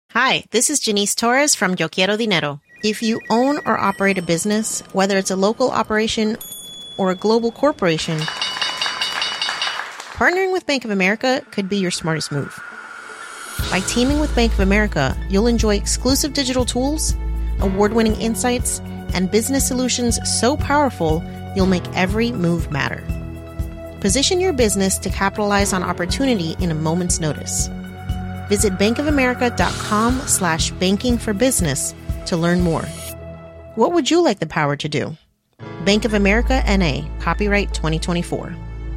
Hi, this is Janice Torres from Yo Quiero Dinero. If you own or operate a business, whether it's a local operation or a global corporation, partnering with Bank of America could be your smartest move. By teaming with Bank of America, you'll enjoy exclusive digital tools, award-winning insights, and business solutions so powerful, you'll make every move matter. Position your business to capitalize on opportunity in a moment's notice. Visit bankofamerica.com/bankingforbusiness to learn more. What would you like the power to do? Bank of America N.A., copyright 2024.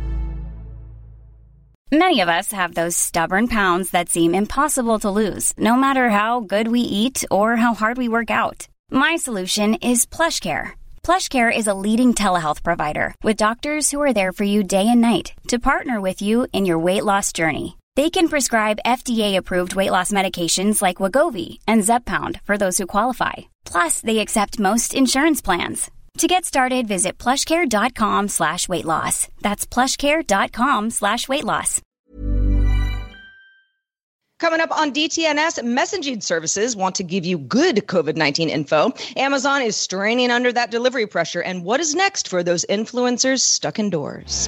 Many of us have those stubborn pounds that seem impossible to lose, no matter how good we eat or how hard we work out. My solution is PlushCare. PlushCare is a leading telehealth provider with doctors who are there for you day and night to partner with you in your weight loss journey. They can prescribe FDA-approved weight loss medications like Wegovy and Zepbound for those who qualify. Plus, they accept most insurance plans. To get started, visit plushcare.com/weightloss. That's plushcare.com/weightloss. Coming up on DTNS, messaging services want to give you good COVID-19 info. Amazon is straining under that delivery pressure. And what is next for those influencers stuck indoors?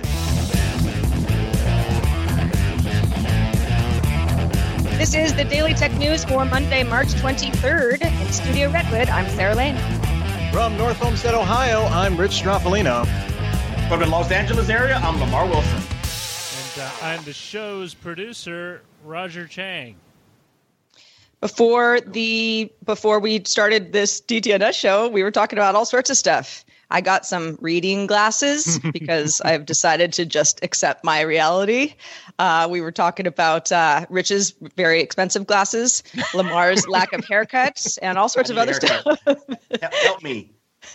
This is the Daily Tech News for Monday, March 23rd. In Studio Redwood, I'm Sarah Lane. From North Homestead, Ohio, I'm Rich Straffolino. From the Los Angeles area, I'm Lamar Wilson. And I'm the show's producer, Roger Chang. Before we started this DTNS show, we were talking about all sorts of stuff. I got some reading glasses because I've decided to just accept my reality. We were talking about Rich's very expensive glasses, Lamar's lack of haircuts, and all sorts of other stuff. Help me.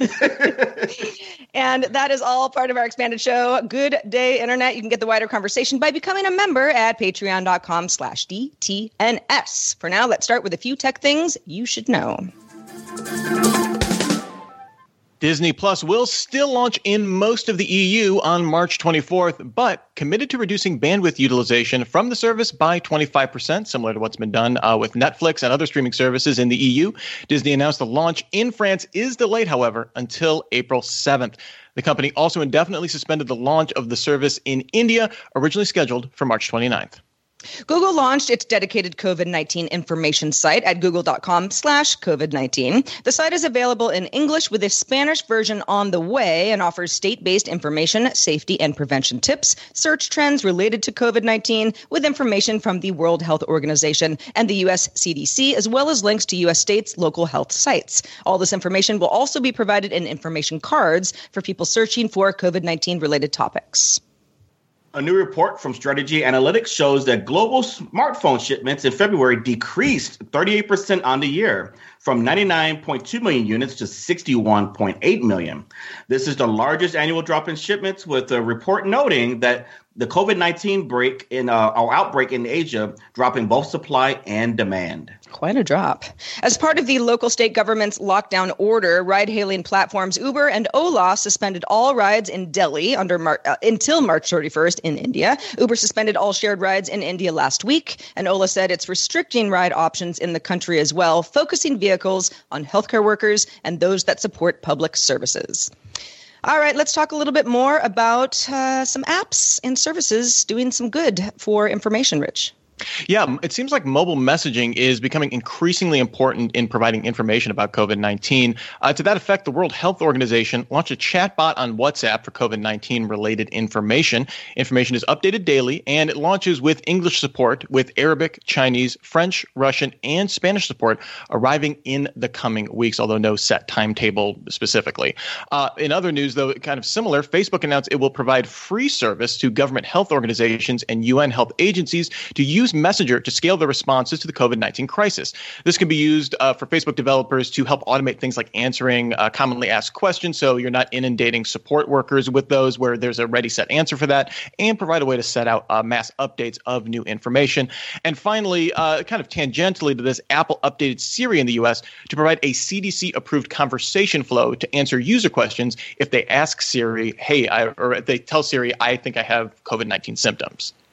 And that is all part of our expanded show. Good day, Internet. You can get the wider conversation by becoming a member at patreon.com/DTNS. For now, let's start with a few tech things you should know. Disney Plus will still launch in most of the EU on March 24th, but committed to reducing bandwidth utilization from the service by 25%, similar to what's been done with Netflix and other streaming services in the EU. Disney announced the launch in France is delayed, however, until April 7th. The company also indefinitely suspended the launch of the service in India, originally scheduled for March 29th. Google launched its dedicated COVID-19 information site at google.com/COVID-19. The site is available in English with a Spanish version on the way and offers state-based information, safety and prevention tips, search trends related to COVID-19 with information from the World Health Organization and the U.S. CDC, as well as links to U.S. states' local health sites. All this information will also be provided in information cards for people searching for COVID-19 related topics. A new report from Strategy Analytics shows that global smartphone shipments in February decreased 38% on the year, from 99.2 million units to 61.8 million. This is the largest annual drop in shipments, with a report noting that the COVID-19 outbreak in Asia dropping both supply and demand. Quite a drop. As part of the local state government's lockdown order, ride-hailing platforms Uber and Ola suspended all rides in Delhi until March 31st in India. Uber suspended all shared rides in India last week, and Ola said it's restricting ride options in the country as well, focusing vehicles on healthcare workers and those that support public services. All right, let's talk a little bit more about some apps and services doing some good for information, Rich. Yeah, it seems like mobile messaging is becoming increasingly important in providing information about COVID-19. To that effect, the World Health Organization launched a chatbot on WhatsApp for COVID-19 related information. Information is updated daily, and it launches with English support, with Arabic, Chinese, French, Russian, and Spanish support arriving in the coming weeks, although no set timetable specifically. In other news, though, kind of similar, Facebook announced it will provide free service to government health organizations and UN health agencies to use Messenger to scale their responses to the COVID-19 crisis. This can be used for Facebook developers to help automate things like answering commonly asked questions, so you're not inundating support workers with those where there's a ready set answer for that, and provide a way to set out mass updates of new information. And finally, kind of tangentially to this, Apple updated Siri in the U.S. to provide a CDC-approved conversation flow to answer user questions if they ask Siri, or if they tell Siri, I think I have COVID-19 symptoms.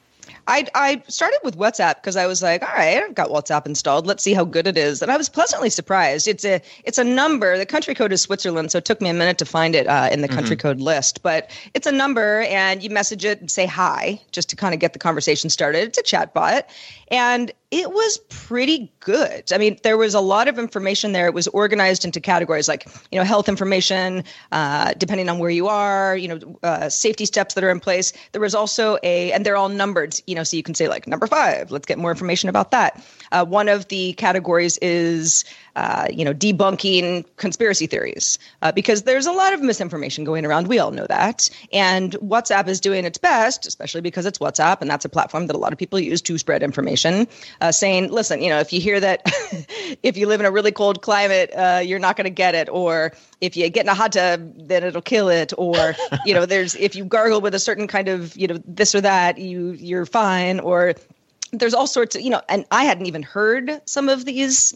I started with WhatsApp because I was like, all right, I've got WhatsApp installed. Let's see how good it is. And I was pleasantly surprised. It's a number. The country code is Switzerland, so it took me a minute to find it in the country code list. But it's a number, and you message it and say hi just to kind of get the conversation started. It's a chat bot. And it was pretty good. I mean, there was a lot of information there. It was organized into categories like, health information, depending on where you are, safety steps that are in place. There was also and they're all numbered, so you can say like number 5, let's get more information about that. One of the categories is, debunking conspiracy theories, because there's a lot of misinformation going around. We all know that. And WhatsApp is doing its best, especially because it's WhatsApp, and that's a platform that a lot of people use to spread information, saying, listen, if you hear that if you live in a really cold climate, you're not going to get it. Or if you get in a hot tub, then it'll kill it. Or, if you gargle with a certain kind of, this or that, you're fine. Or there's all sorts of, and I hadn't even heard some of these,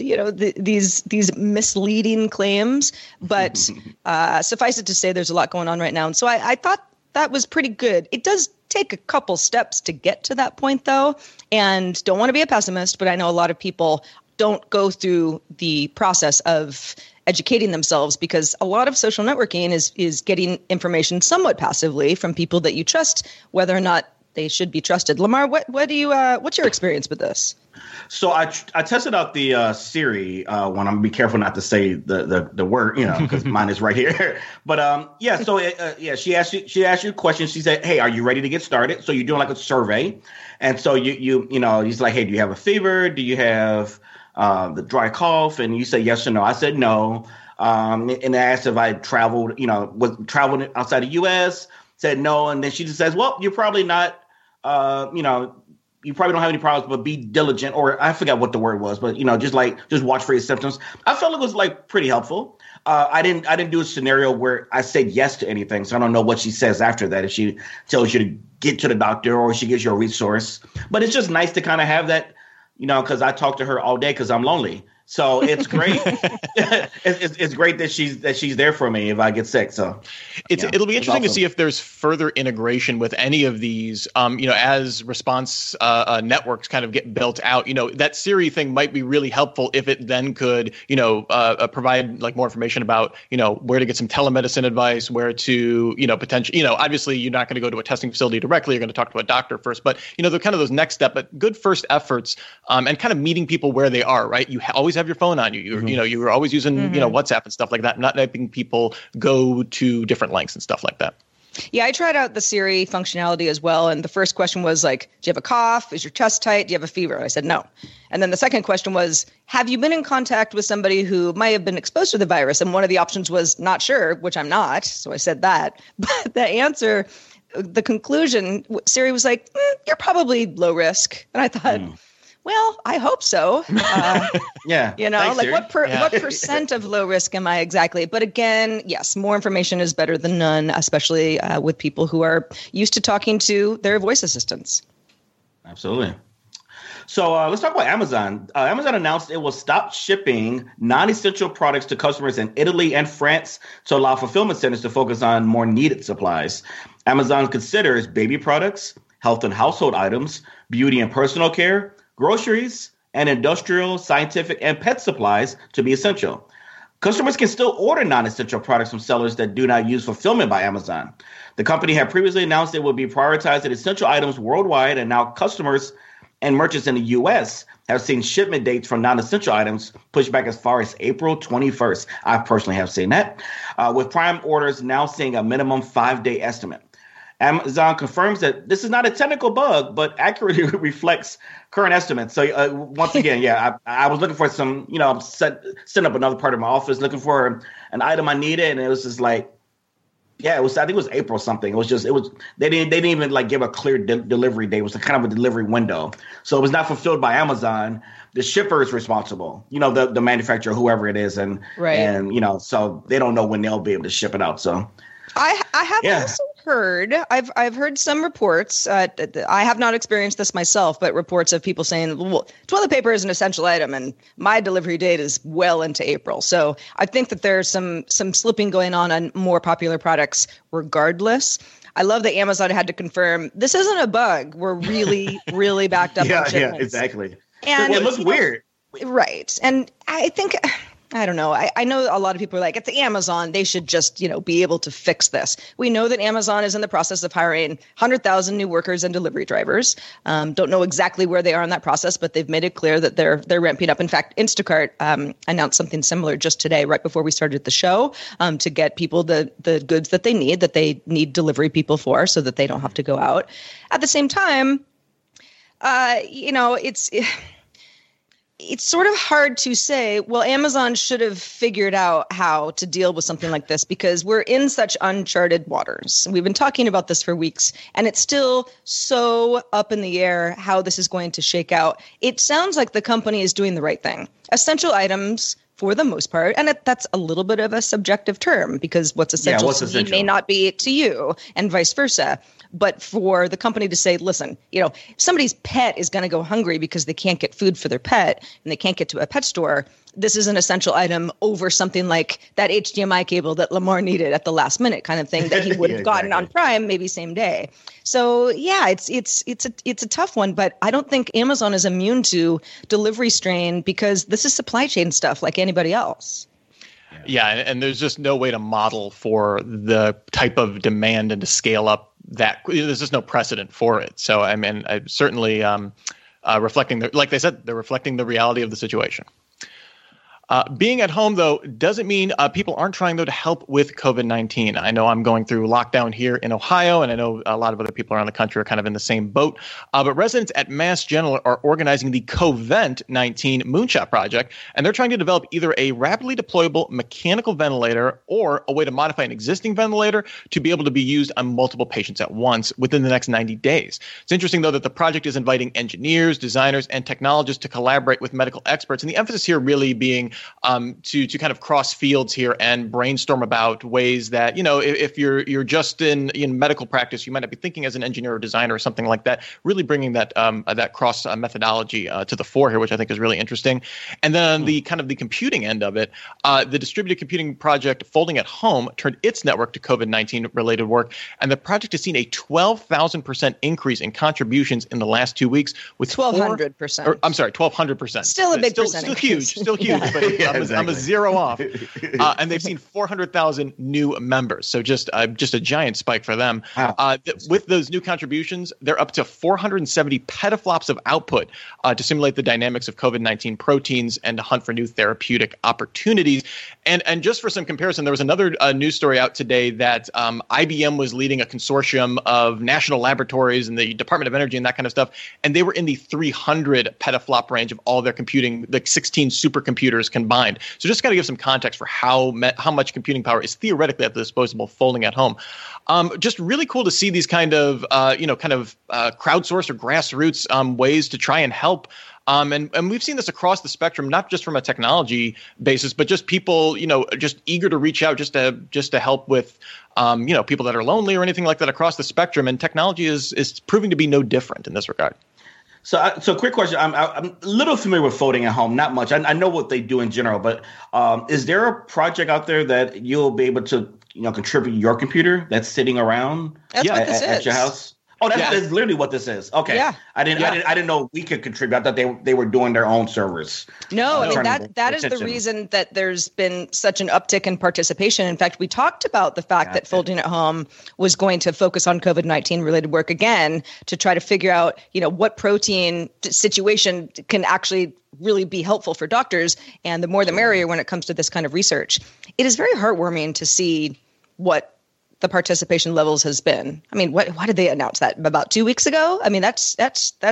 these misleading claims, but suffice it to say, there's a lot going on right now. And so I thought that was pretty good. It does take a couple steps to get to that point, though, and don't want to be a pessimist, but I know a lot of people don't go through the process of educating themselves because a lot of social networking is getting information somewhat passively from people that you trust, whether or not they should be trusted. Lamar, what's your experience with this? So I tested out the Siri one. I'm gonna be careful not to say the word, because mine is right here. But she asked you a question. She said, "Hey, are you ready to get started?" So you're doing like a survey, and so he's like, "Hey, do you have a fever? Do you have the dry cough?" And you say yes or no. I said no, and I asked if I traveled, was traveling outside the U.S. Said no, and then she just says, "Well, you're probably not." You probably don't have any problems, but be diligent, or I forgot what the word was, but just watch for your symptoms. I felt it was like pretty helpful. I didn't do a scenario where I said yes to anything, so I don't know what she says after that. If she tells you to get to the doctor or she gives you a resource, but it's just nice to kind of have that, because I talk to her all day because I'm lonely. So it's great. It's great that she's there for me if I get sick. So it'll be interesting to see if there's further integration with any of these. As response networks kind of get built out. That Siri thing might be really helpful if it then could provide like more information about where to get some telemedicine advice, where to potentially obviously you're not going to go to a testing facility directly. You're going to talk to a doctor first, but the kind of those next step, but good first efforts and kind of meeting people where they are. Right, you always have your phone on you. You were always using WhatsApp and stuff like that, not letting people go to different lengths and stuff like that. Yeah, I tried out the Siri functionality as well. And the first question was like, do you have a cough? Is your chest tight? Do you have a fever? I said no. And then the second question was, have you been in contact with somebody who might have been exposed to the virus? And one of the options was not sure, which I'm not. So I said that. But the answer, the conclusion, Siri was like, you're probably low risk. And I thought, well, I hope so. Yeah. Thanks, what percent of low risk am I exactly? But again, yes, more information is better than none, especially with people who are used to talking to their voice assistants. Absolutely. So let's talk about Amazon. Amazon announced it will stop shipping non-essential products to customers in Italy and France to allow fulfillment centers to focus on more needed supplies. Amazon considers baby products, health and household items, beauty and personal care, groceries, and industrial, scientific, and pet supplies to be essential. Customers can still order non-essential products from sellers that do not use fulfillment by Amazon. The company had previously announced it would be prioritizing essential items worldwide, and now customers and merchants in the U.S. have seen shipment dates for non-essential items pushed back as far as April 21st. I personally have seen that, with Prime orders now seeing a minimum 5-day estimate. Amazon confirms that this is not a technical bug, but accurately reflects current estimates. So once again, I was looking for some, setting up another part of my office, looking for an item I needed, and it was just like, I think it was April something. They didn't even like give a clear delivery date. It was kind of a delivery window. So it was not fulfilled by Amazon. The shipper is responsible, the manufacturer, whoever it is, and so they don't know when they'll be able to ship it out. So I have also heard, I've heard some reports. I have not experienced this myself, but reports of people saying, well, toilet paper is an essential item, and my delivery date is well into April. So I think that there's some slipping going on more popular products regardless. I love that Amazon had to confirm this isn't a bug. We're really, really backed up on shipments. Yeah, exactly. And it looks weird. Right. And I think, I don't know. I know a lot of people are like, it's Amazon. They should just, be able to fix this. We know that Amazon is in the process of hiring 100,000 new workers and delivery drivers. Don't know exactly where they are in that process, but they've made it clear that they're ramping up. In fact, Instacart announced something similar just today, right before we started the show, to get people the goods that they need delivery people for, so that they don't have to go out. At the same time, it's sort of hard to say, well, Amazon should have figured out how to deal with something like this, because we're in such uncharted waters. We've been talking about this for weeks, and it's still so up in the air how this is going to shake out. It sounds like the company is doing the right thing. Essential items, for the most part, and that's a little bit of a subjective term, because what's essential to me may not be to you, and vice versa. But for the company to say, listen, somebody's pet is going to go hungry because they can't get food for their pet and they can't get to a pet store, this is an essential item over something like that HDMI cable that Lamar needed at the last minute kind of thing that he would have gotten on Prime maybe same day. So yeah, it's a tough one, but I don't think Amazon is immune to delivery strain, because this is supply chain stuff like anybody else. Yeah, and there's just no way to model for the type of demand and to scale up that. There's just no precedent for it. So I mean, I certainly reflecting like they said, they're reflecting the reality of the situation. Being at home, though, doesn't mean people aren't trying, though, to help with COVID-19. I know I'm going through lockdown here in Ohio, and I know a lot of other people around the country are kind of in the same boat. But residents at Mass General are organizing the Covent-19 Moonshot Project, and they're trying to develop either a rapidly deployable mechanical ventilator or a way to modify an existing ventilator to be able to be used on multiple patients at once within the next 90 days. It's interesting, though, that the project is inviting engineers, designers, and technologists to collaborate with medical experts, and the emphasis here really being to kind of cross fields here and brainstorm about ways that, if you're just in medical practice, you might not be thinking as an engineer or designer or something like that, really bringing that cross methodology to the fore here, which I think is really interesting. And then on the kind of the computing end of it, the distributed computing project Folding at Home turned its network to COVID-19 related work, and the project has seen a 12,000% increase in contributions in the last 2 weeks, with 1,200%. I'm sorry, 1,200%. Still a big percentage. Still huge, but I'm a zero off. And they've seen 400,000 new members. So just a giant spike for them. Wow. With those new contributions, they're up to 470 petaflops of output to simulate the dynamics of COVID-19 proteins and to hunt for new therapeutic opportunities. And just for some comparison, there was another news story out today that IBM was leading a consortium of national laboratories and the Department of Energy and that kind of stuff. And they were in the 300 petaflop range of all their computing, like 16 supercomputers combined. So just got to give some context for how much computing power is theoretically at the disposal Folding at Home. Just really cool to see these kind of crowdsourced or grassroots ways to try and help. And we've seen this across the spectrum, not just from a technology basis, but just people, just eager to reach out just to help with, people that are lonely or anything like that across the spectrum. And technology is proving to be no different in this regard. So quick question. I'm a little familiar with Folding at Home, not much. I know what they do in general, but is there a project out there that you'll be able to, contribute your computer that's sitting around at your house? Oh, that's literally what this is. Okay. Yeah. I didn't know we could contribute. I thought they were doing their own servers. No, I mean that is the reason that there's been such an uptick in participation. In fact, we talked about the fact that Folding at Home was going to focus on COVID-19 related work again to try to figure out, what protein situation can actually really be helpful for doctors, and the more the merrier when it comes to this kind of research. It is very heartwarming to see what the participation levels has been. I mean, why did they announce that about 2 weeks ago? I mean, that's a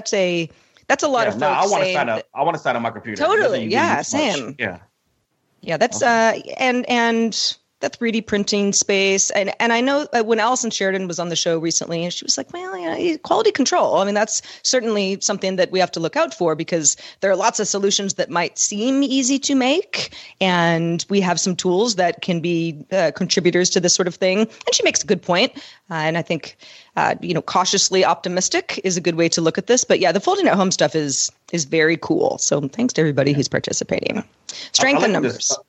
lot of folks. I want to sign up my computer. Totally. Yeah. Same. Yeah. Yeah. That's and the 3D printing space. And I know when Allison Sheridan was on the show recently, and she was like, well, quality control. I mean, that's certainly something that we have to look out for, because there are lots of solutions that might seem easy to make. And we have some tools that can be contributors to this sort of thing. And she makes a good point. And I think, cautiously optimistic is a good way to look at this. But yeah, the Folding at Home stuff is very cool. So thanks to everybody who's participating. Strength in numbers.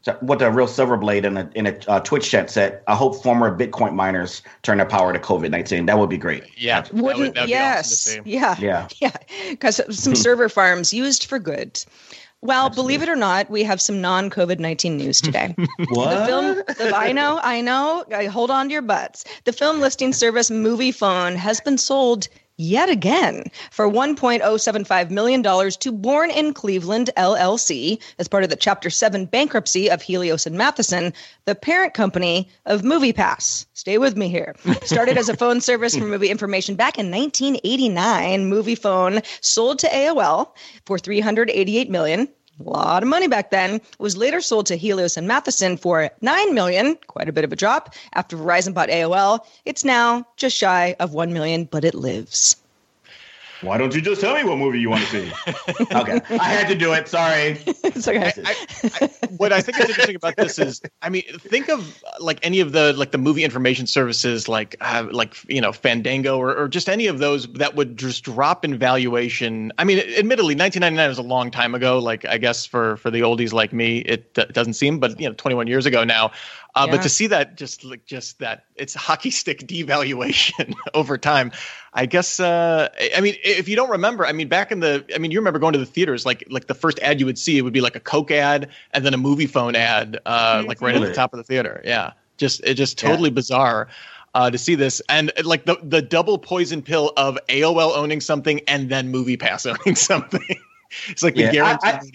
what the real silver blade in a Twitch chat said. I hope former Bitcoin miners turn their power to COVID-19. That would be great. Yeah, that'd be awesome to see. Yeah. Because some server farms used for good. Well, Absolutely. Believe it or not, we have some non-COVID-19 news today. What? I know. Hold on to your butts. The film listing service MoviePhone has been sold yet again for $1.075 million to Born in Cleveland, LLC, as part of the Chapter 7 bankruptcy of Helios and Matheson, the parent company of MoviePass. Stay with me here. Started as a phone service for movie information back in 1989, MoviePhone sold to AOL for $388 million. A lot of money back then. It was later sold to Helios and Matheson for $9 million, quite a bit of a drop. After Verizon bought AOL, it's now just shy of $1 million, but it lives. Why don't you just tell me what movie you want to see? Okay, I had to do it. Sorry. It's okay. What I think is interesting about this is, I mean, think of like any of the movie information services, like Fandango or just any of those that would just drop in valuation. I mean, admittedly, 1999 was a long time ago. Like, I guess for the oldies like me, it doesn't seem, but 21 years ago now. But to see that just that it's hockey stick devaluation over time, I guess. I mean, if you don't remember, I mean, you remember going to the theaters, like the first ad you would see, it would be like a Coke ad and then a MoviePhone ad, like right at the top of the theater. Yeah, just totally bizarre to see this, and like the double poison pill of AOL owning something and then MoviePass owning something. It's like the guarantee.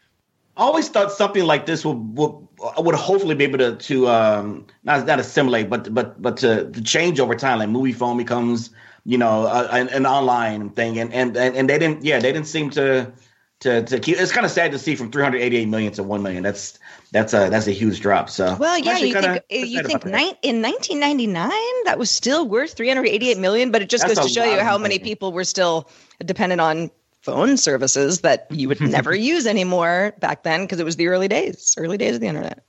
I always thought something like this would hopefully be able to not assimilate, but to change over time. Like MoviePhone becomes an online thing, and they didn't seem to keep. It's kind of sad to see from 388 million to 1 million. That's a huge drop. So well, yeah, you think in 1999 that was still worth 388 million, but it just goes to show you how many people were still dependent on phone services that you would never use anymore back then, because it was the early days of the internet.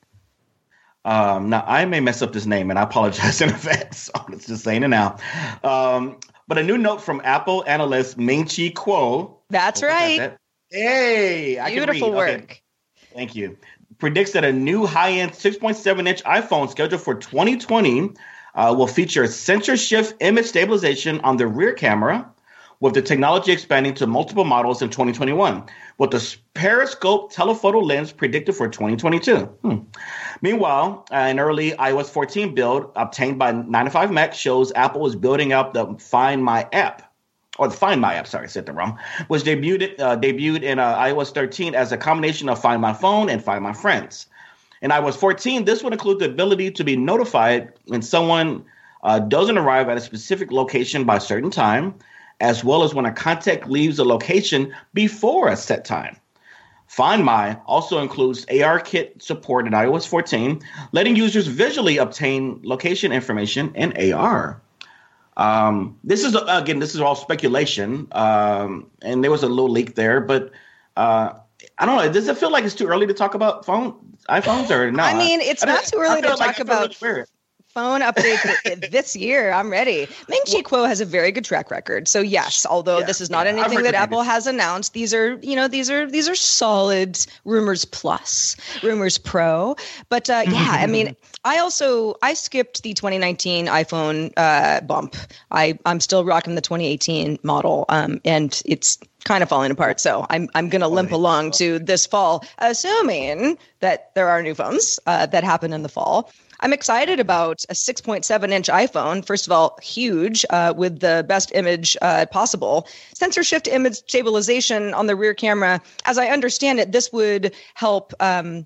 Now, I may mess up this name, and I apologize in advance. So let's just saying it now. But a new note from Apple analyst Ming-Chi Kuo. That's right. Hey, beautiful work. Okay. Thank you. Predicts that a new high-end 6.7-inch iPhone scheduled for 2020 will feature sensor shift image stabilization on the rear camera, with the technology expanding to multiple models in 2021, with the periscope telephoto lens predicted for 2022. Meanwhile, an early iOS 14 build obtained by 9to5Mac shows Apple is building up the Find My app, sorry, I said that wrong, which debuted in iOS 13 as a combination of Find My Phone and Find My Friends. In iOS 14, this would include the ability to be notified when someone doesn't arrive at a specific location by a certain time, as well as when a contact leaves a location before a set time. Find My also includes ARKit support in iOS 14, letting users visually obtain location information in AR. This is all speculation, and there was a little leak there, but I don't know. Does it feel like it's too early to talk about iPhones or not? I mean, it's not too early to talk about phone update this year. I'm ready. Ming-Chi Kuo has a very good track record. So yes, although this is not anything that Apple has announced, these are solid rumors plus, rumors pro. But I mean, I skipped the 2019 iPhone bump. I'm still rocking the 2018 model, and it's kind of falling apart. So I'm going to limp along to this fall, assuming that there are new phones that happen in the fall. I'm excited about a 6.7-inch iPhone. First of all, huge, with the best image possible. Sensor shift image stabilization on the rear camera. As I understand it, this would help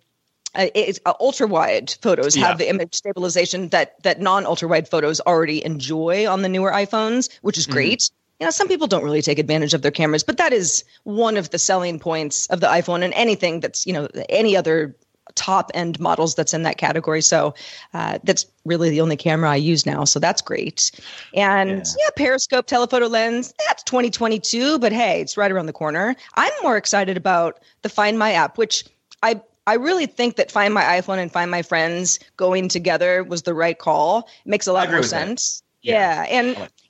ultra-wide photos have the image stabilization that non-ultra-wide photos already enjoy on the newer iPhones, which is great. Some people don't really take advantage of their cameras, but that is one of the selling points of the iPhone, and anything that's, any other top end models that's in that category. So that's really the only camera I use now. So that's great. And periscope telephoto lens, that's 2022, but hey, it's right around the corner. I'm more excited about the Find My app, which I really think that Find My iPhone and Find My Friends going together was the right call. It makes a lot more sense. Yeah. And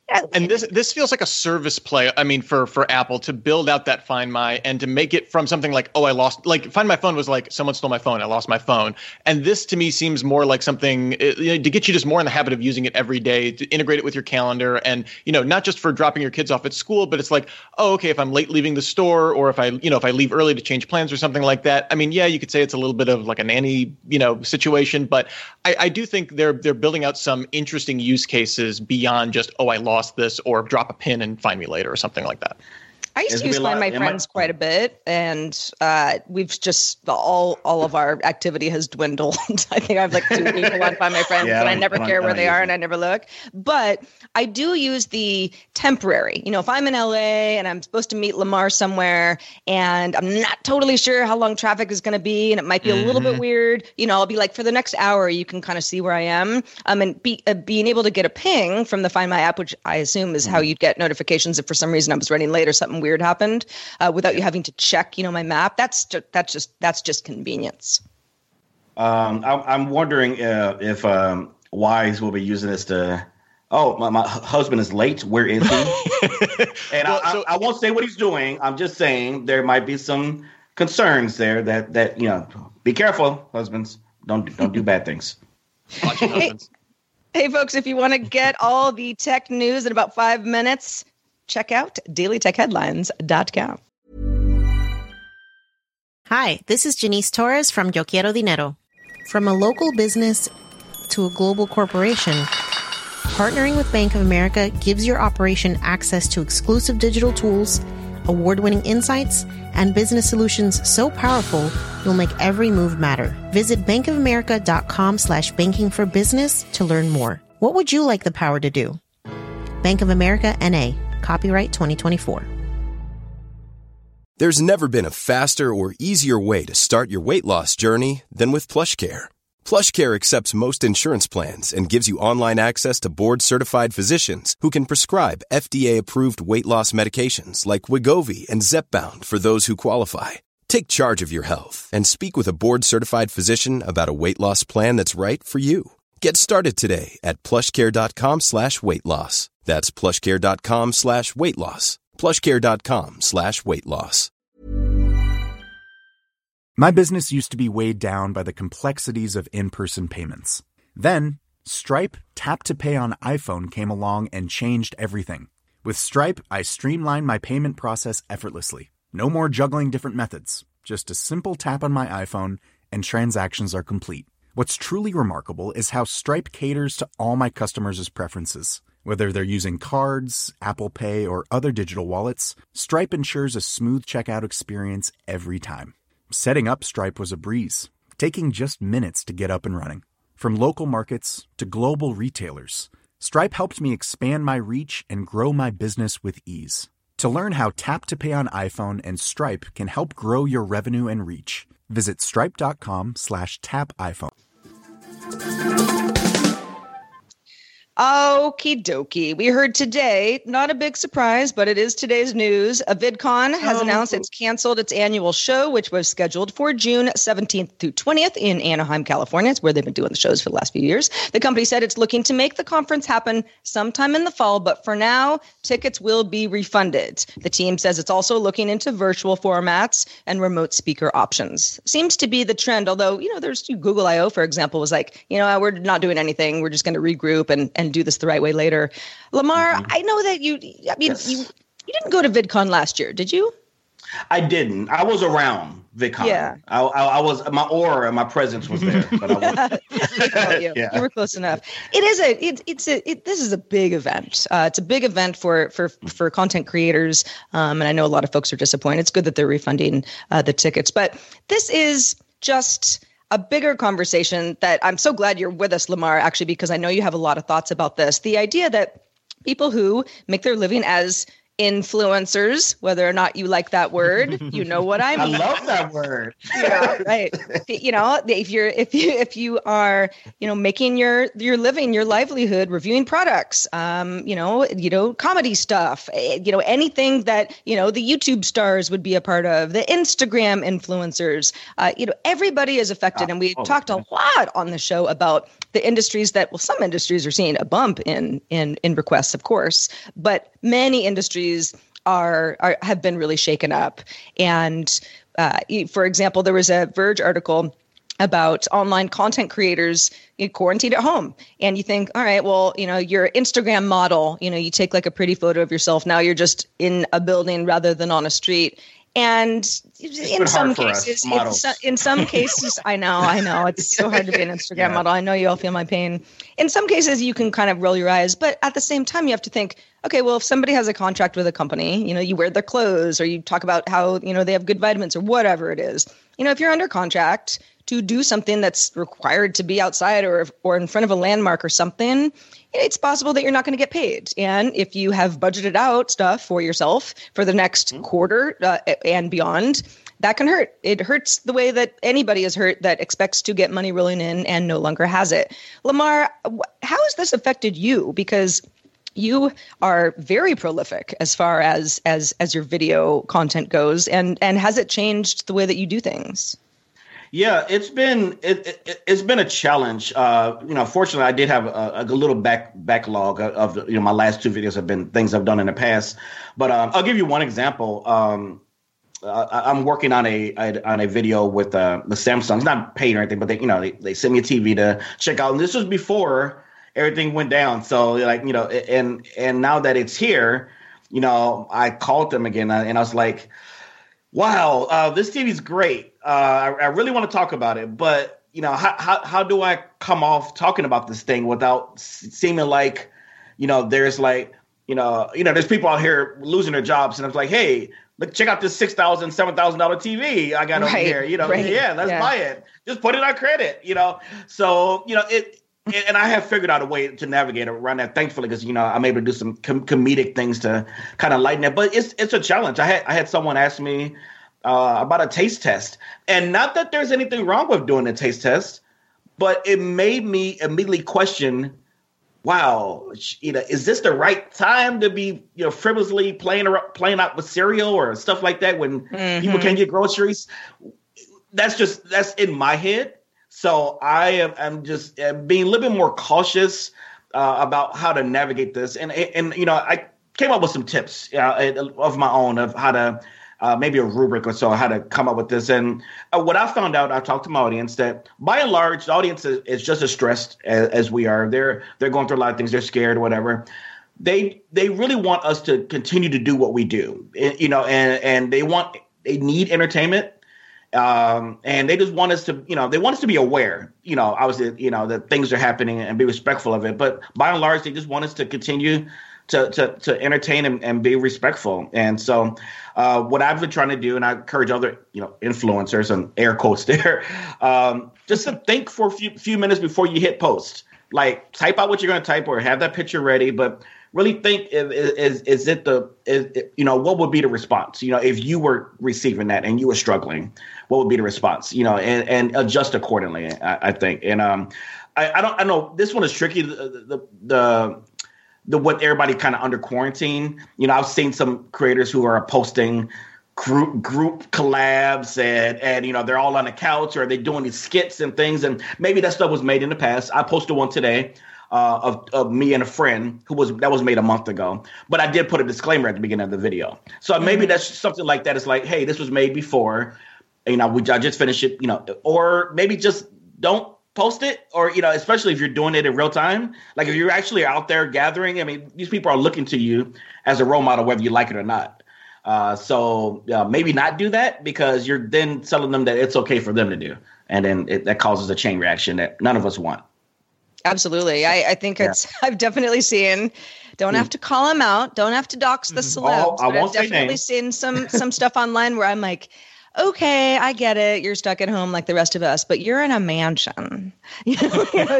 And this feels like a service play. I mean, for Apple to build out that Find My and to make it from something like, Find My Phone was like, someone stole my phone, I lost my phone. And this to me seems more like something to get you just more in the habit of using it every day, to integrate it with your calendar, and not just for dropping your kids off at school, but it's like, oh, okay, if I'm late leaving the store, or if I leave early to change plans or something like that. I mean, yeah, you could say it's a little bit of like a nanny, situation, but I do think they're building out some interesting use cases beyond just, oh, I lost this, or drop a pin and find me later, or something like that. I used to use Find My Friends quite a bit, and we've just all of our activity has dwindled. I think I have like 2 people on Find My Friends, and I never care where they are, and I never look. But I do use the temporary. If I'm in LA and I'm supposed to meet Lamar somewhere, and I'm not totally sure how long traffic is going to be, and it might be a little bit weird, I'll be like, for the next hour, you can kind of see where I am. And being able to get a ping from the Find My app, which I assume is how you'd get notifications if for some reason I was running late or something weird happened, without you having to check, my map. That's just convenience. I'm wondering if Wise will be using this to. Oh, my husband is late. Where is he? And I won't say what he's doing. I'm just saying there might be some concerns there that be careful, husbands. Don't do bad things. Watch your husbands. Hey, folks, if you want to get all the tech news in about 5 minutes, check out dailytechheadlines.com. Hi, this is Janice Torres from Yo Quiero Dinero. From a local business to a global corporation, partnering with Bank of America gives your operation access to exclusive digital tools, award-winning insights, and business solutions so powerful you'll make every move matter. Visit bankofamerica.com/banking for business to learn more. What would you like the power to do? Bank of America, N.A. Copyright 2024. There's never been a faster or easier way to start your weight loss journey than with PlushCare. PlushCare accepts most insurance plans and gives you online access to board-certified physicians who can prescribe FDA-approved weight loss medications like Wegovy and Zepbound for those who qualify. Take charge of your health and speak with a board-certified physician about a weight loss plan that's right for you. Get started today at plushcare.com/weight loss. That's plushcare.com/weight loss. plushcare.com/weight loss. My business used to be weighed down by the complexities of in-person payments. Then, Stripe Tap to Pay on iPhone came along and changed everything. With Stripe, I streamlined my payment process effortlessly. No more juggling different methods. Just a simple tap on my iPhone and transactions are complete. What's truly remarkable is how Stripe caters to all my customers' preferences. Whether they're using cards, Apple Pay, or other digital wallets, Stripe ensures a smooth checkout experience every time. Setting up Stripe was a breeze, taking just minutes to get up and running. From local markets to global retailers, Stripe helped me expand my reach and grow my business with ease. To learn how Tap to Pay on iPhone and Stripe can help grow your revenue and reach, visit stripe.com/tapiphone. Okie dokie. We heard today, not a big surprise, but it is today's news. VidCon has announced it's canceled its annual show, which was scheduled for June 17th through 20th in Anaheim, California. It's where they've been doing the shows for the last few years. The company said it's looking to make the conference happen sometime in the fall, but for now, tickets will be refunded. The team says it's also looking into virtual formats and remote speaker options. Seems to be the trend, although, there's Google I.O., for example, was like, we're not doing anything. We're just going to regroup and do this the right way later. Lamar, I know that you didn't go to VidCon last year, did you? I didn't. I was around VidCon. Yeah. I was, my aura and my presence was there. But I was. You were close enough. This is a big event. It's a big event for content creators. And I know a lot of folks are disappointed. It's good that they're refunding the tickets, but this is just a bigger conversation that I'm so glad you're with us, Lamar, actually, because I know you have a lot of thoughts about this. The idea that people who make their living as influencers, whether or not you like that word, you know what I mean. I love that word. Yeah, right. If you are, making your living, your livelihood, reviewing products, comedy stuff, anything that, the YouTube stars would be a part of, the Instagram influencers, everybody is affected. And we've talked a lot on the show about the industries that, well, some industries are seeing a bump in requests, of course, but many industries have been really shaken up. And for example, there was a Verge article about online content creators quarantined at home. And you think, all right, well, you're an Instagram model, you take like a pretty photo of yourself. Now you're just in a building rather than on a street. And in some cases, I know it's so hard to be an Instagram model. I know you all feel my pain. In some cases, you can kind of roll your eyes, but at the same time, you have to think, okay, well, if somebody has a contract with a company, you wear their clothes, or you talk about how, they have good vitamins or whatever it is. If you're under contract to do something that's required to be outside or in front of a landmark or something, it's possible that you're not going to get paid. And if you have budgeted out stuff for yourself for the next quarter and beyond, that can hurt. It hurts the way that anybody is hurt that expects to get money rolling in and no longer has it. Lamar, how has this affected you? Because you are very prolific as far as your video content goes. And has it changed the way that you do things? Yeah, it's been a challenge. Fortunately, I did have a little backlog of my last 2 videos have been things I've done in the past. But I'll give you one example. I'm working on a video with the Samsung. It's not paid or anything, but they sent me a TV to check out. And this was before everything went down. So and now that it's here, I called them again and I was like, wow, this TV's great. I really want to talk about it, but how do I come off talking about this thing without seeming like, there's like, there's people out here losing their jobs, and I'm like, hey, look, check out this $6,000, $7,000 TV I got over here. Let's buy it. Just put it on credit. So and I have figured out a way to navigate around that, thankfully, because I'm able to do some comedic things to kind of lighten it. But it's a challenge. I had someone ask me about a taste test, and not that there's anything wrong with doing a taste test, but it made me immediately question, wow, is this the right time to be frivolously playing out with cereal or stuff like that when people can't get groceries? That's in my head. So I'm just being a little bit more cautious about how to navigate this, and I came up with some tips of my own of how to. Maybe a rubric or so, how to come up with this. And what I found out, I talked to my audience, that by and large, the audience is just as stressed as we are. They're going through a lot of things. They're scared or whatever. They really want us to continue to do what we do, and they need entertainment. And they just want us to, they want us to be aware, obviously, that things are happening and be respectful of it. But by and large, they just want us to continue to entertain and be respectful. And so what I've been trying to do, and I encourage other, influencers, and air quotes there, just to think for a few minutes before you hit post. Like, type out what you're going to type or have that picture ready, but really think, what would be the response? If you were receiving that and you were struggling, what would be the response? And adjust accordingly, I think. And I know this one is tricky. The what everybody kind of under quarantine. I've seen some creators who are posting group collabs and they're all on the couch, or they're doing these skits and things. And maybe that stuff was made in the past. I posted one today of me and a friend that was made a month ago. But I did put a disclaimer at the beginning of the video. So maybe that's something like that. It's like, hey, this was made before, I just finished it, or maybe just don't post it, or, especially if you're doing it in real time. Like if you're actually out there gathering, these people are looking to you as a role model, whether you like it or not. So maybe not do that, because you're then telling them that it's okay for them to do. And then that causes a chain reaction that none of us want. Absolutely. I think I've definitely seen, don't have to call them out, don't have to dox the celebs, but I've definitely seen some stuff online where I'm like, okay, I get it. You're stuck at home like the rest of us, but you're in a mansion. There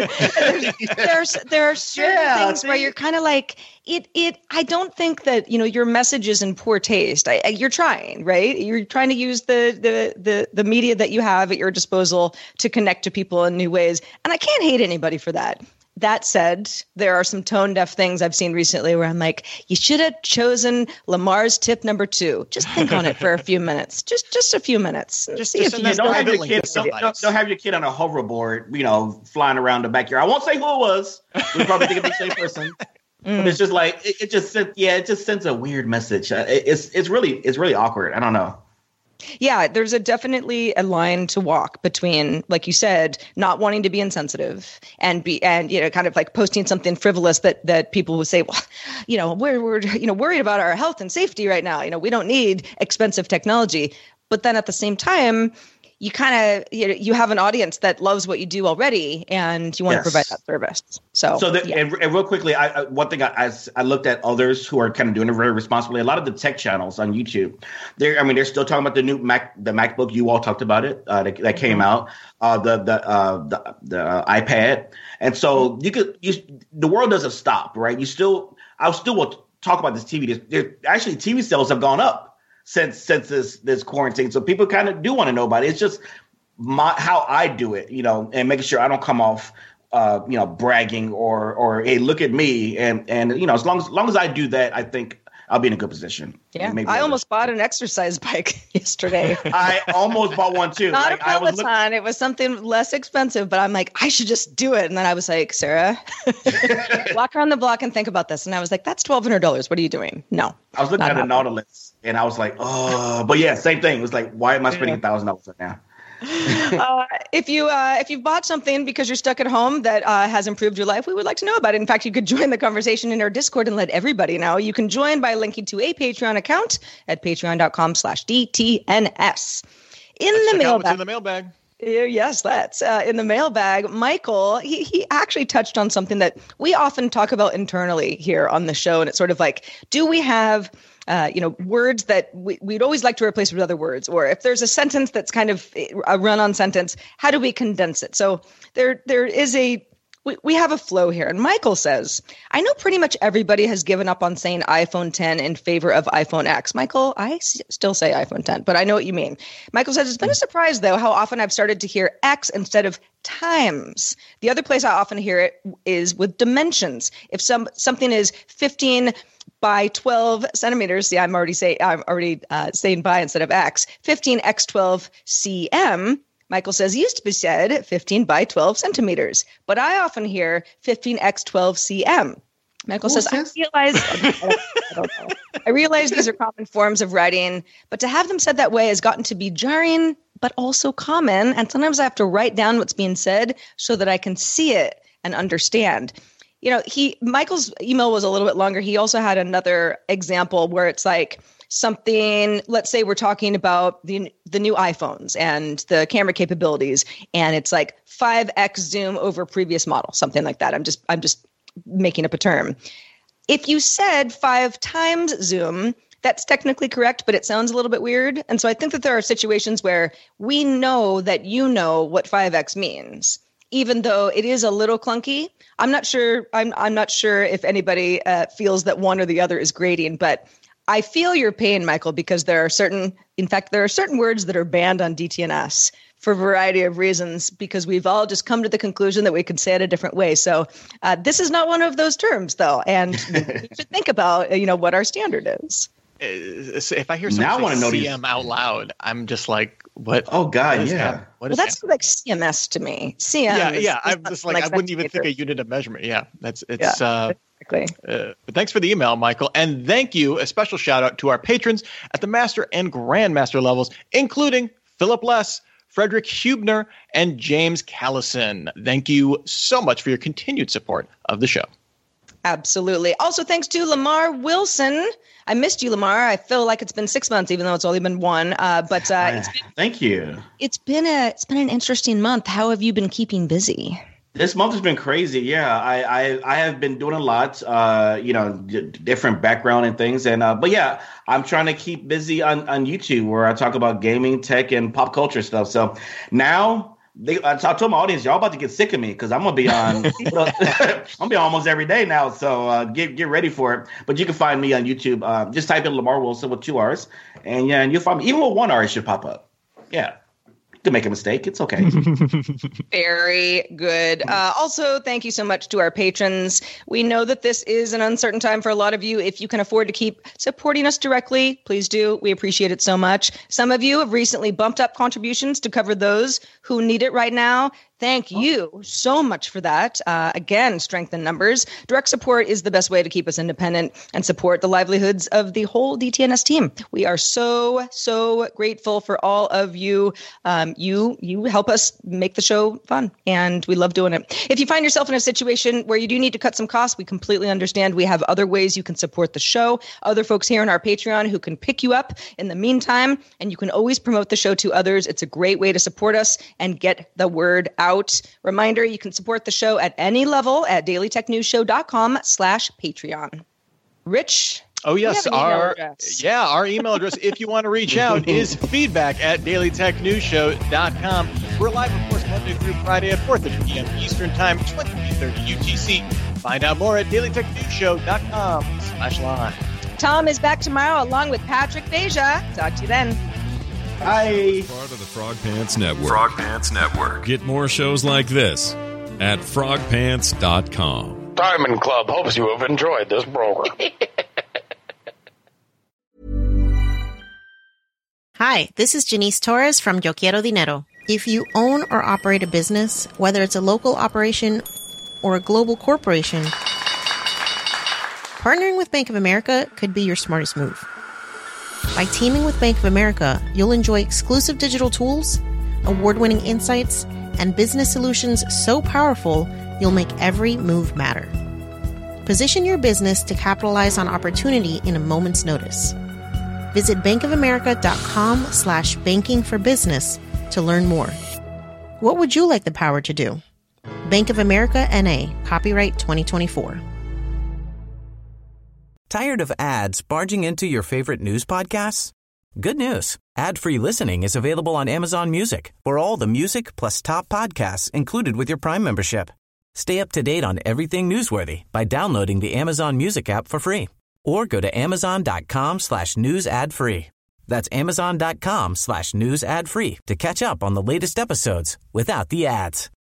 are certain things where you're kind of like, I don't think that, your message is in poor taste. You're trying, right? You're trying to use the media that you have at your disposal to connect to people in new ways. And I can't hate anybody for that. That said, there are some tone-deaf things I've seen recently where I'm like, you should have chosen Lamar's tip number 2. Just think on it for a few minutes. Just a few minutes. Just see if send you us Don't still have your kid. Don't have your kid on a hoverboard, flying around the backyard. I won't say who it was. We probably think it's the same person. But it's just like it just sends a weird message. It's really awkward. I don't know. Yeah, there's definitely a line to walk between, like you said, not wanting to be insensitive and kind of like posting something frivolous that people would say, well, we're worried about our health and safety right now. We don't need expensive technology. But then at the same time, you kind of you have an audience that loves what you do already, and you want to provide that service. And real quickly, one thing I looked at others who are kind of doing it very responsibly. A lot of the tech channels on YouTube, they're still talking about the new MacBook. You all talked about it that came out, the iPad, and so the world doesn't stop, right? I still will talk about this TV. Actually, TV sales have gone up since this quarantine. So people kind of do want to know about it. It's just how I do it, and making sure I don't come off, bragging or hey, look at me. And as long as I do that, I think I'll be in a good position. Yeah. I almost bought an exercise bike yesterday. I almost bought one too. Not a Peloton. It was something less expensive, but I'm like, I should just do it. And then I was like, Sarah, walk around the block and think about this. And I was like, that's $1,200. What are you doing? No. I was looking at a Nautilus and I was like, oh, but yeah, same thing. It was like, why am I spending $1,000 right now? If you've bought something because you're stuck at home that has improved your life, we would like to know about it. In fact, you could join the conversation in our Discord and let everybody know. You can join by linking to a Patreon account at patreon.com/DTNS. In the mailbag. Yes, that's in the mailbag. Michael, he actually touched on something that we often talk about internally here on the show. And it's sort of like, do we have words that we'd always like to replace with other words? Or if there's a sentence that's kind of a run-on sentence, how do we condense it? So there is we have a flow here. And Michael says, I know pretty much everybody has given up on saying iPhone 10 in favor of iPhone X. Michael, I still say iPhone 10, but I know what you mean. Michael says, it's been a surprise, though, how often I've started to hear X instead of times. The other place I often hear it is with dimensions. If something is 15 by 12 centimeters, see, I'm already saying by instead of X, 15x12 cm. Michael says, used to be said 15 by 12 centimeters, but I often hear 15x12 cm. Michael says, I realize these are common forms of writing, but to have them said that way has gotten to be jarring, but also common. And sometimes I have to write down what's being said so that I can see it and understand. Michael's email was a little bit longer. He also had another example where it's like, something, let's say we're talking about the new iPhones and the camera capabilities, and it's like 5x zoom over previous model, something like that. I'm just making up a term. If you said 5 times zoom, that's technically correct, but it sounds a little bit weird. And so I think that there are situations where we know that you know what 5x means, even though it is a little clunky. I'm not sure. I'm not sure if anybody feels that one or the other is grading, but I feel your pain, Michael, because there are certain words that are banned on DTNS for a variety of reasons, because we've all just come to the conclusion that we can say it a different way. So this is not one of those terms, though, and we should think about what our standard is. If I hear someone say CM out loud, I'm just like, what? Oh, God, yeah. That's like CMS to me. CM. Yeah. I'm just like, I wouldn't even think a unit of measurement. Yeah, Exactly. But thanks for the email, Michael. And thank you. A special shout out to our patrons at the Master and Grandmaster levels, including Philip Less, Frederick Hubner, and James Callison. Thank you so much for your continued support of the show. Absolutely. Also, thanks to Lamar Wilson. I missed you, Lamar. I feel like it's been 6 months, even though it's only been one. Thank you. It's been an interesting month. How have you been keeping busy? This month has been crazy. Yeah, I have been doing a lot, different background and things. And but yeah, I'm trying to keep busy on YouTube where I talk about gaming, tech, and pop culture stuff. So now I told my audience, y'all about to get sick of me because I'm gonna be on. I'm gonna be on almost every day now. So get ready for it. But you can find me on YouTube. Just type in Lamar Wilson with 2 R's, and you'll find me. Even with 1 R, it should pop up. Yeah. to make a mistake. It's okay. Very good. Also, thank you so much to our patrons. We know that this is an uncertain time for a lot of you. If you can afford to keep supporting us directly, please do. We appreciate it so much. Some of you have recently bumped up contributions to cover those who need it right now. Thank you so much for that. Again, strength in numbers. Direct support is the best way to keep us independent and support the livelihoods of the whole DTNS team. We are so, so grateful for all of you. You help us make the show fun, and we love doing it. If you find yourself in a situation where you do need to cut some costs, we completely understand. We have other ways you can support the show. Other folks here on our Patreon who can pick you up in the meantime, and you can always promote the show to others. It's a great way to support us and get the word out. Reminder, you can support the show at any level at dailytechnewsshow.com/Patreon. Rich? Oh, yes. Our email address, if you want to reach out, is feedback@dailytechnewsshow.com. We're live, of course, Monday through Friday at 4:30 p.m. Eastern Time, 23:30 UTC. Find out more at dailytechnewsshow.com/live. Tom is back tomorrow along with Patrick Beja. Talk to you then. Bye. Part of the Frog Pants Network. Frog Pants Network. Get more shows like this at frogpants.com. Diamond Club hopes you have enjoyed this program. Hi, this is Janice Torres from Yo Quiero Dinero. If you own or operate a business, whether it's a local operation or a global corporation, partnering with Bank of America could be your smartest move. By teaming with Bank of America, you'll enjoy exclusive digital tools, award-winning insights, and business solutions so powerful you'll make every move matter. Position your business to capitalize on opportunity in a moment's notice. Visit bankofamerica.com/banking for business to learn more. What would you like the power to do? Bank of America N.A., copyright 2024. Tired of ads barging into your favorite news podcasts? Good news. Ad-free listening is available on Amazon Music for all the music plus top podcasts included with your Prime membership. Stay up to date on everything newsworthy by downloading the Amazon Music app for free or go to amazon.com/news ad free. That's amazon.com/news ad free to catch up on the latest episodes without the ads.